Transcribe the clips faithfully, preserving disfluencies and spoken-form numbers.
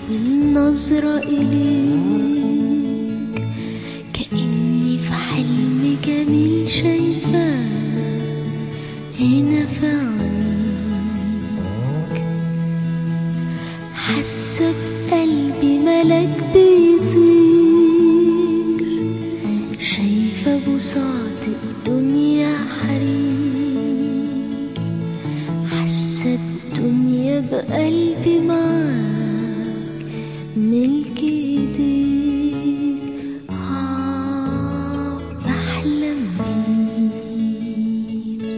والنظرة إليك كأني في حلم جميل شايفاه هنا في عينيك، حاسة بقلبي ملاك بيطير، شايفة بساط الدنيا حرير، حاسة الدنيا بقلبي معاك ملك ايديك. آه بحلم بيك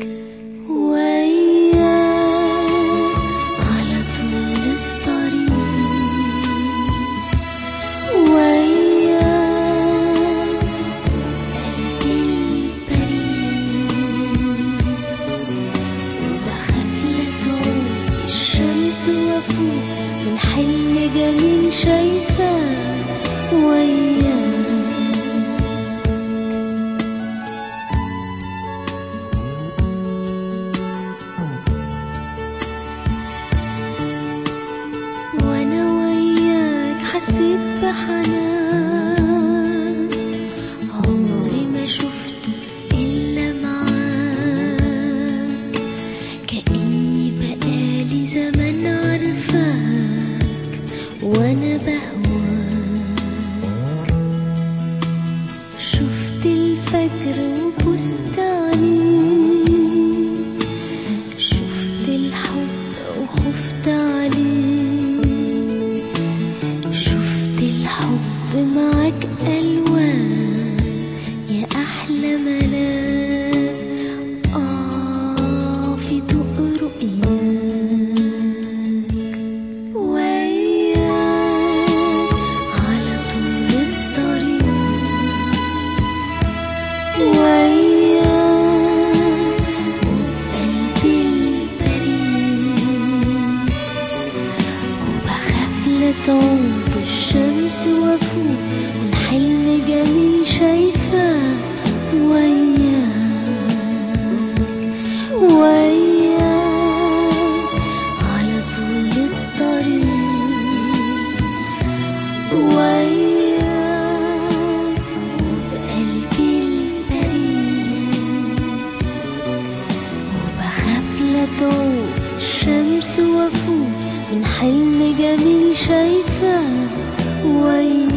وياك على طول الطريق، وياك قلبي البريء، وبخاف لا تعود الشمس وافوق من حلم جميل شايفاه وياك. وانا وياك حسيت بحنان عمري ما شفته الا معاك، كأني بقالي زمان عارفاك وانا بهواك. شفت الفجر وبوست عليك، شفت الحب وخفت عليك، شفت الحب معاك ألوان يا أحلى ملاك. آه في ضوء رؤياك وياك على طول الطريق، وياك وبقلبي البريء، وبخاف لا تعود الشمس وافوق من حلم جميل شايفاه وياك، وياك على طول الطريق، وياك وبقلبي البريء، وبخاف لا تعود الشمس وافوق من حلم جميل شايفاه وياك.